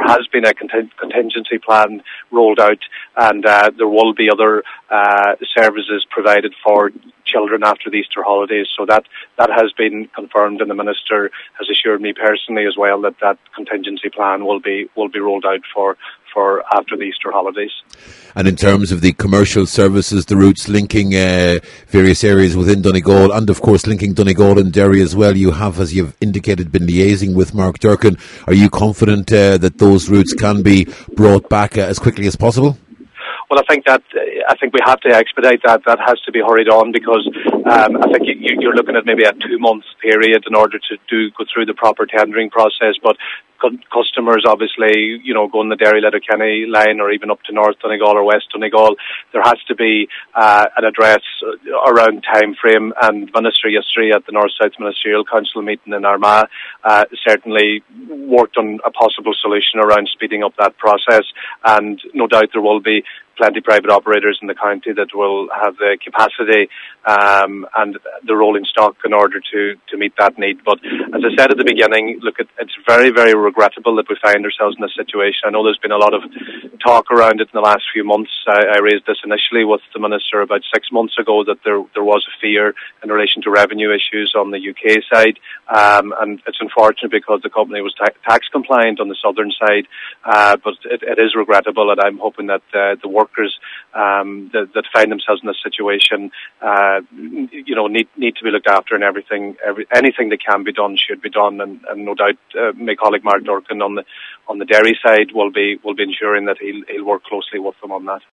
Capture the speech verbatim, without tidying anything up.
has been a conting- contingency plan rolled out, and uh, there will be other uh, services provided for children after the Easter holidays. So that, that has been confirmed, and the Minister has assured me personally as well that that contingency plan will be will be rolled out for, for after the Easter holidays. And in terms of the commercial services, the routes linking uh, various areas within Donegal, and of course linking Donegal and Derry as well, you have, as you've indicated, been liaising with Mark Durkan. Are you confident uh, that those routes can be brought back uh, as quickly as possible? Well, I think that uh, I think we have to expedite that. That has to be hurried on, because um, I think you, you're looking at maybe a two-month period in order to do go through the proper tendering process. But cu- customers, obviously, you know, going the Derry-Letterkenny line, or even up to North Donegal or West Donegal, there has to be uh, an address around time frame. And Minister yesterday at the North-South Ministerial Council meeting in Armagh uh, certainly worked on a possible solution around speeding up that process. And no doubt there will be plenty of private operators in the county that will have the capacity um, and the rolling stock in order to, to meet that need. But as I said at the beginning, look, it, it's very, very regrettable that we find ourselves in this situation. I know there's been a lot of talk around it in the last few months. I, I raised this initially with the Minister about six months ago, that there there was a fear in relation to revenue issues on the U K side. Um, and it's unfortunate because the company was ta- tax compliant on the southern side. Uh, but it, it is regrettable, and I'm hoping that uh, the workers um, that, that find themselves in this situation, uh, you know, need need to be looked after, and everything, every, anything that can be done should be done. And, and no doubt, uh, my colleague Mark Durkan on the on the Derry side will be will be ensuring that he'll he'll work closely with them on that.